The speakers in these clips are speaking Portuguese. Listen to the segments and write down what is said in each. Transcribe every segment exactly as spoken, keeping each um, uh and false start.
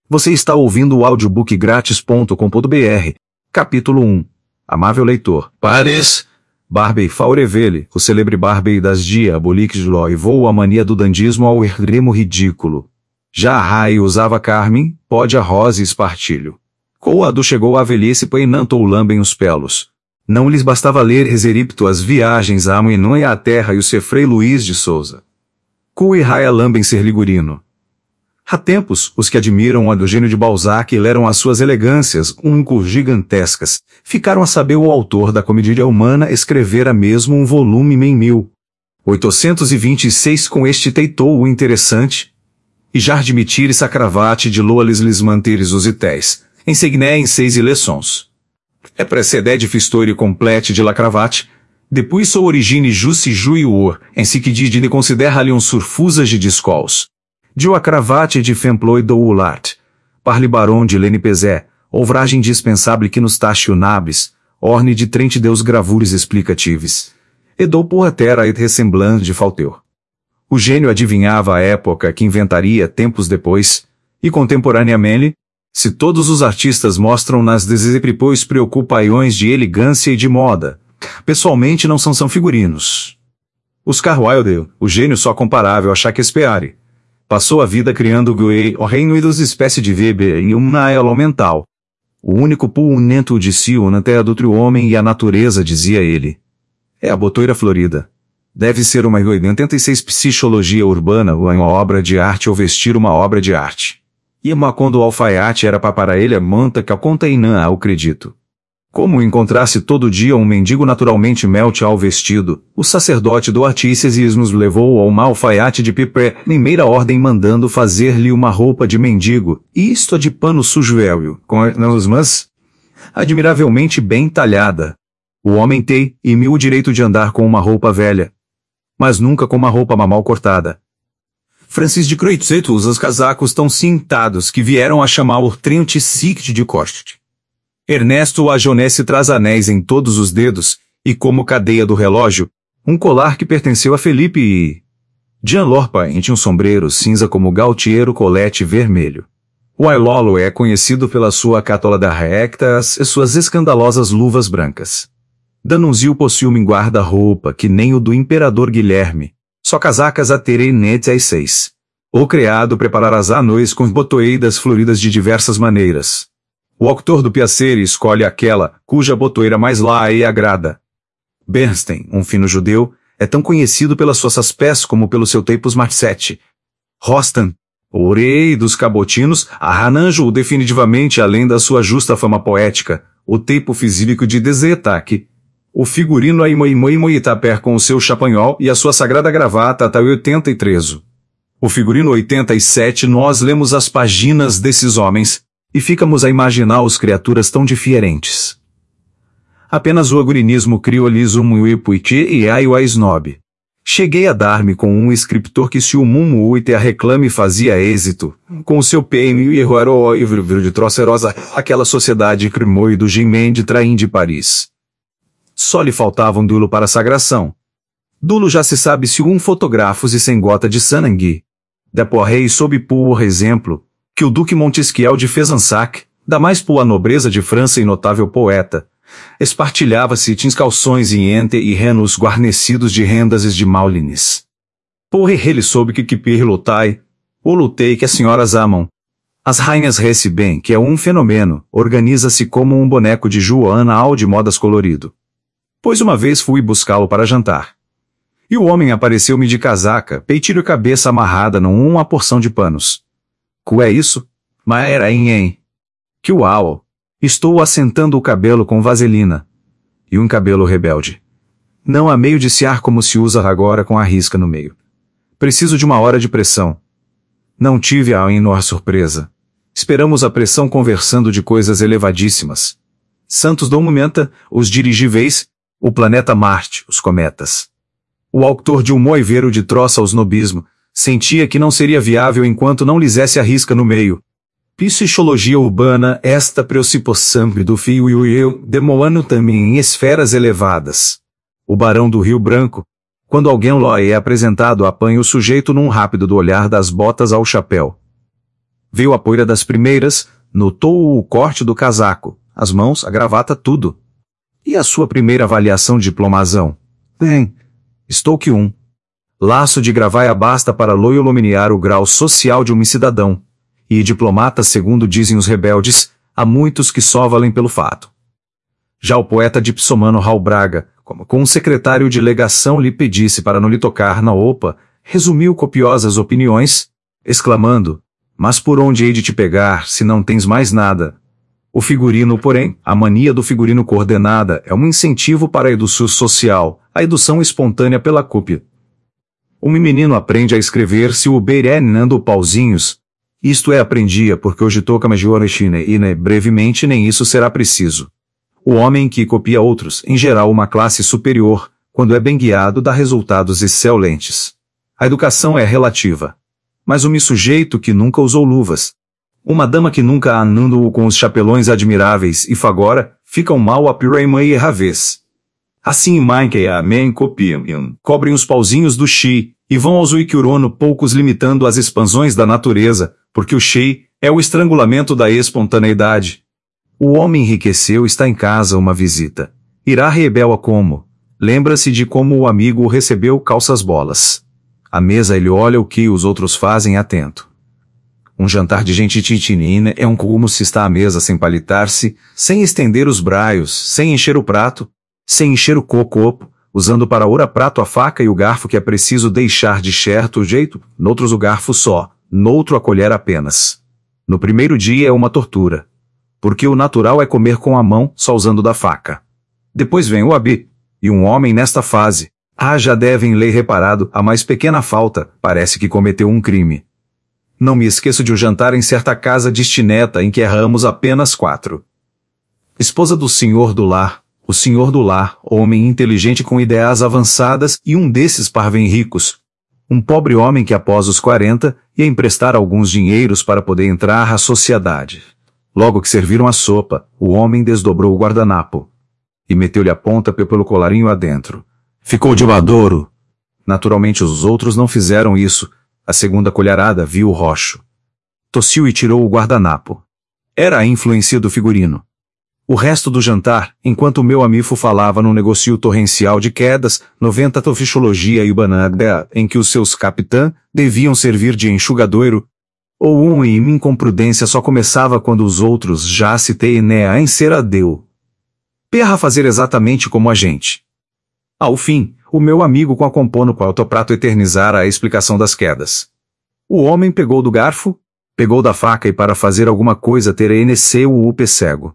Você está ouvindo o audiobook grátis ponto com ponto br. Capítulo um. Amável leitor. Pares. Barbey Faurevele, o celebre Barbey das diaboliques levou a mania do dandismo ao extremo ridículo. Já a Rai usava Carmen, pode a rosa e espartilho. Coado chegou à velhice peinantou lambem os pelos. Não lhes bastava ler Exeripto as viagens à Muinã e à terra e o ser Frei Luís de Souza. Cu e Raia lambem ser ligurino. Há tempos, os que admiram a do gênio de Balzac e leram as suas elegâncias, únicos gigantescas, ficaram a saber o autor da comédia humana escrevera mesmo um volume em mil oitocentos e vinte e seis com este teitou o interessante, e já admitire sacravate de loales lhes manteres os itéis, ensigné em seis leçons. É precedede fistori complete de la cravate, depois sou origine jussi juior, em si que didine considera-lhe um surfusas de discols. Dio a cravate de femploi do ulart, parli baron de lenipezé, ouvragem dispensável que nos taxe unabis, orne de trente deus gravures explicatives. Edou porra terra et ressemblance de falteur. O gênio adivinhava a época que inventaria tempos depois, e contemporaneamente, se todos os artistas mostram nas desepripões preocupações de elegância e de moda, pessoalmente não são são figurinos. Oscar Wilde, o gênio só comparável a Shakespeare, passou a vida criando o reino e dos espécies de Weber em uma ela mental. O único punento de si na terra do trio homem e a natureza, dizia ele. É a botoira florida. Deve ser uma oitenta e seis psicologia urbana ou uma obra de arte ou vestir uma obra de arte. E uma quando o alfaiate era para ele a manta que a containã ao acredito. Como encontrasse todo dia um mendigo naturalmente melte ao vestido, o sacerdote do articismos levou ao uma alfaiate de pipé, em meira ordem mandando fazer-lhe uma roupa de mendigo, isto de pano sujo velho, com as mãos admiravelmente bem talhada. O homem tem, e mil o direito de andar com uma roupa velha, mas nunca com uma roupa mal cortada. Francis de Croixet usa os casacos tão cintados que vieram a chamar o trente sict de corte. Ernesto Ajonesse traz anéis em todos os dedos, e como cadeia do relógio, um colar que pertenceu a Felipe e... Jean Lorpain tinha um sombreiro cinza como Gautiero colete vermelho. O Ailolo é conhecido pela sua cátola da rectas e suas escandalosas luvas brancas. D'Annunzio possui um guarda-roupa que nem o do imperador Guilherme, só casacas a terem nete às seis. O criado prepararás à noite com botoeiras floridas de diversas maneiras. O autor do Piacere escolhe aquela, cuja botoeira mais lá e agrada. Bernstein, um fino judeu, é tão conhecido pelas suas aspés como pelo seu teipos Marcette. Rostand, o rei dos cabotinos, arranjou definitivamente além da sua justa fama poética, o teipo físico de Desetaque. O figurino Aimoimoimo Itaper com o seu chapanhol e a sua sagrada gravata até oitenta e três. O figurino oitenta e sete nós lemos as páginas desses homens, e ficamos a imaginar os criaturas tão diferentes. Apenas o agurinismo criou-lhes um uipuiti e ai o snob. Cheguei a dar-me com um escritor que se o mumu e te a reclame fazia êxito, com o seu pênio e erro e de trocerosa, aquela sociedade cremoi do Gimén de Traim de Paris. Só lhe faltava um dulo para a sagração. Dulo já se sabe se um fotógrafos e sem gota de sangue. Depois sob por exemplo, que o Duque Montesquiel de Fezensac, da mais pua nobreza de França e notável poeta, espartilhava-se tins calções e ente e renos guarnecidos de rendas e de maulines. Porre ele soube que que lutai, o lutei que as senhoras amam. As rainhas recebem que é um fenômeno, organiza-se como um boneco de Joana ao de modas colorido. Pois uma vez fui buscá-lo para jantar. E o homem apareceu-me de casaca, peitilho e cabeça amarrada num uma porção de panos. Que é isso? Mas era em em. Que uau! Estou assentando o cabelo com vaselina. E um cabelo rebelde. Não há meio de se ar como se usa agora com a risca no meio. Preciso de uma hora de pressão. Não tive a menor surpresa. Esperamos a pressão conversando de coisas elevadíssimas. Santos do momento, os dirigíveis, o planeta Marte, os cometas. O autor de um moiveiro de troça ao snobismo, sentia que não seria viável enquanto não lizesse a risca no meio. Psicologia urbana, esta preocupação do fio e o eu, demoando também em esferas elevadas. O barão do Rio Branco, quando alguém lhe é apresentado apanha o sujeito num rápido do olhar das botas ao chapéu. Veio a poeira das primeiras, notou o corte do casaco, as mãos, a gravata, tudo. E a sua primeira avaliação de diplomazão? Bem, estou que um. Laço de gravaia basta para loioluminar o grau social de um cidadão. E diplomata, segundo dizem os rebeldes, há muitos que só valem pelo fato. Já o poeta dipsomano Raul Braga, como com um secretário de legação lhe pedisse para não lhe tocar na opa, resumiu copiosas opiniões, exclamando: mas por onde hei de te pegar, se não tens mais nada? O figurino, porém, a mania do figurino coordenada é um incentivo para a edução social, a edução espontânea pela cópia. O menino aprende a escrever se o berenando pauzinhos. Isto é, aprendia porque hoje toca majorechine e né, brevemente nem isso será preciso. O homem que copia outros, em geral uma classe superior, quando é bem guiado dá resultados excelentes. A educação é relativa. Mas o me sujeito que nunca usou luvas. Uma dama que nunca andou com os chapelões admiráveis e fagora, ficam mal a piraima e erravez. Assim mãe que a men copiam, cobrem os pauzinhos do chi, e vão aos uicurono poucos limitando as expansões da natureza, porque o chi é o estrangulamento da espontaneidade. O homem enriqueceu está em casa uma visita. Irá rebel a como? Lembra-se de como o amigo o recebeu calças bolas. À mesa ele olha o que os outros fazem atento. Um jantar de gente titinina é um como se está à mesa sem palitar-se, sem estender os braios, sem encher o prato, sem encher o cocopo, usando para ora prato a faca e o garfo que é preciso deixar de certo jeito, noutros o garfo só, noutro a colher apenas. No primeiro dia é uma tortura. Porque o natural é comer com a mão, só usando da faca. Depois vem o abi, e um homem nesta fase, ah, já devem lei reparado, a mais pequena falta, parece que cometeu um crime. Não me esqueço de o jantar em certa casa destineta em que erramos apenas quatro. Esposa do senhor do lar, o senhor do lar, homem inteligente com ideias avançadas e um desses parvém ricos. Um pobre homem que após os quarenta ia emprestar alguns dinheiros para poder entrar à sociedade. Logo que serviram a sopa, o homem desdobrou o guardanapo e meteu-lhe a ponta pelo colarinho adentro. Ficou de maduro. Naturalmente os outros não fizeram isso. A segunda colherada viu o rocho. Tossiu e tirou o guardanapo. Era a influência do figurino. O resto do jantar, enquanto o meu amigo falava num negocio torrencial de quedas, noventa tofichologia e banagda, em que os seus capitã deviam servir de enxugadouro, ou um e minha imprudência só começava quando os outros já se teinea em ser adeu. Perra fazer exatamente como a gente. Ao fim, o meu amigo com a compono com o autoprato eternizara a explicação das quedas. O homem pegou do garfo, pegou da faca e para fazer alguma coisa tereneceu o pessego.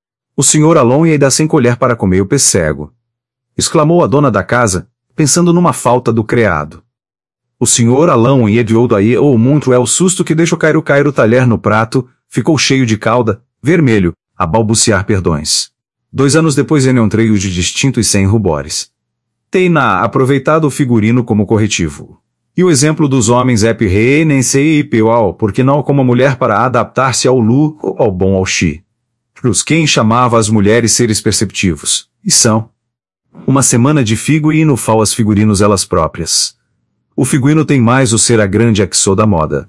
O senhor Alon ia dar sem colher para comer o pessego. Exclamou a dona da casa, pensando numa falta do criado. O senhor Alão e Ediodo aí ou muito é o susto que deixou cair o cair o talher no prato, ficou cheio de calda, vermelho, a balbuciar perdões. Dois anos depois ele entrou de distinto e sem rubores. Teina aproveitado o figurino como corretivo. E o exemplo dos homens é pirrei nem sei piual, porque não como a mulher para adaptar-se ao lu ou ao bom ao chi. Os quem chamava as mulheres seres perceptivos, e são. Uma semana de figo e no fal as figurinos elas próprias. O figurino tem mais o ser a grande axô da moda.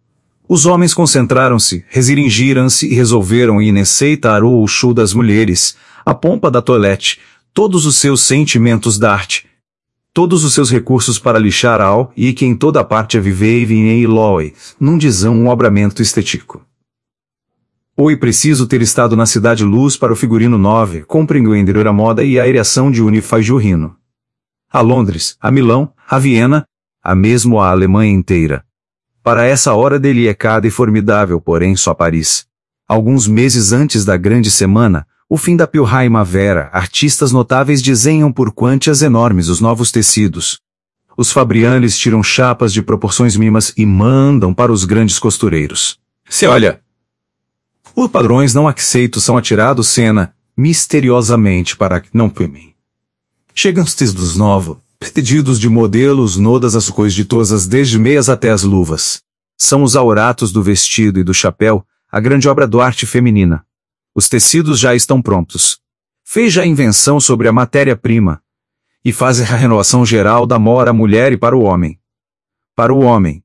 Os homens concentraram-se, resiringiram-se e resolveram inaceitar o show das mulheres, a pompa da toilette, todos os seus sentimentos da arte, todos os seus recursos para lixar ao e que em toda parte a viver e vinei loi, num dizão um obramento estético. Oi preciso ter estado na cidade luz para o figurino nove, compreender a moda e a aireação de Unifajurrino. A Londres, a Milão, a Viena, a mesmo a Alemanha inteira. Para essa hora dele é cada e formidável, porém só Paris. Alguns meses antes da grande semana, o fim da primavera, artistas notáveis desenham por quantias enormes os novos tecidos. Os fabriantes tiram chapas de proporções mínimas e mandam para os grandes costureiros. Se olha, os padrões não aceitos são atirados cena, misteriosamente para que não pemem. Chegam os tecidos novos. Pedidos de modelos nodas as coisas de todas as desde meias até as luvas. São os auratos do vestido e do chapéu, a grande obra do arte feminina. Os tecidos já estão prontos. Fez já a invenção sobre a matéria-prima. E faz a renovação geral da mora à mulher e para o homem. Para o homem.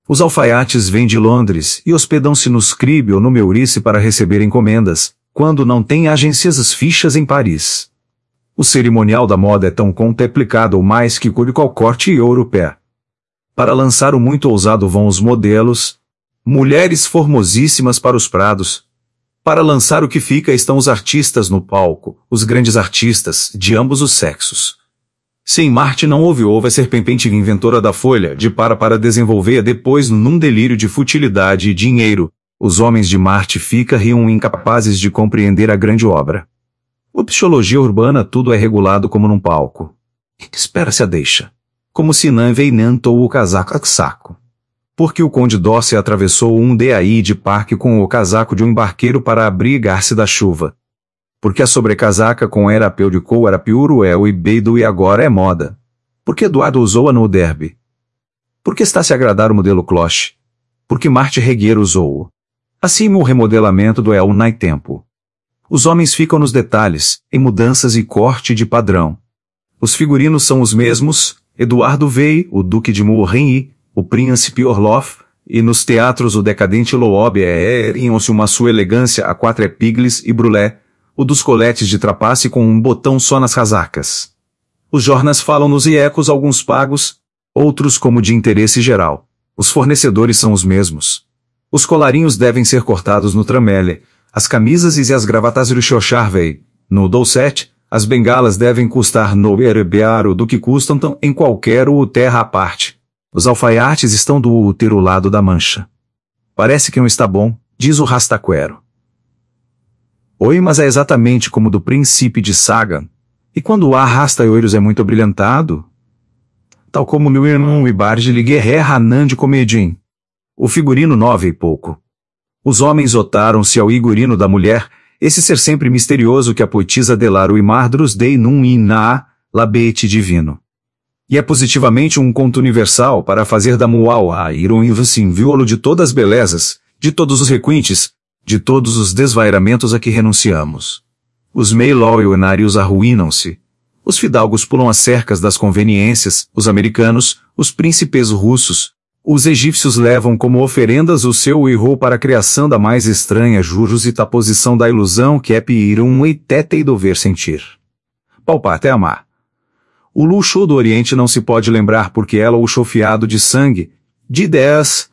Os alfaiates vêm de Londres e hospedam-se no Scribe ou no Meurice para receber encomendas, quando não têm agências fichas em Paris. O cerimonial da moda é tão contemplicado ou mais que qual corte e ouro pé. Para lançar o muito ousado vão os modelos, mulheres formosíssimas para os prados. Para lançar o que fica estão os artistas no palco, os grandes artistas, de ambos os sexos. Se em Marte não houve houve a serpente inventora da folha de para para desenvolver depois num delírio de futilidade e dinheiro, os homens de Marte fica riam incapazes de compreender a grande obra. A psicologia urbana tudo é regulado como num palco. Espera-se a deixa. Como se não veinantou o casaco a saco. Porque o conde Doce atravessou um daí de parque com o casaco de um embarqueiro para abrigar-se da chuva. Porque a sobrecasaca com erapeu de couro era piuro é o ibeido e agora é moda. Porque Eduardo usou-a no derby. Porque está se agradar o modelo cloche. Porque Marte Regueir usou-o. Assim o remodelamento do El Nai Tempo. Os homens ficam nos detalhes, em mudanças e corte de padrão. Os figurinos são os mesmos, Eduardo Vey, o Duque de Mourigny, o Príncipe Orloff, e nos teatros o decadente Loeb é eriam-se uma sua elegância a quatro epigles e brulé, o dos coletes de trapace com um botão só nas casacas. Os jornais falam nos iecos alguns pagos, outros como de interesse geral. Os fornecedores são os mesmos. Os colarinhos devem ser cortados no tramele, as camisas e as gravatas Richocharvey, no Doucet, as bengalas devem custar no Erebearo do que custam tão em qualquer o terra à parte. Os alfaiates estão do outro lado da mancha. Parece que não está bom, diz o Rastaquero. Oi, mas é exatamente como do Príncipe de Sagan. E quando o ar rasta-oiros é muito brilhantado? Tal como meu irmão Ibarge lhe guerreira Hanan de Comedin. O figurino nove e pouco. Os homens otaram-se ao igurino da mulher, esse ser sempre misterioso que a poetisa Delaro e Mardrus dei num iná, labete divino. E é positivamente um conto universal para fazer da Muau a ironia violo de todas as belezas, de todos os requintes, de todos os desvairamentos a que renunciamos. Os meilóionários arruinam-se. Os fidalgos pulam as cercas das conveniências, os americanos, os príncipes russos. Os egípcios levam como oferendas o seu irô para a criação da mais estranha juros e taposição da ilusão que é piir um eitete e dover sentir. Palpar até amar. O luxo do Oriente não se pode lembrar porque ela o chofiado de sangue, de ideias,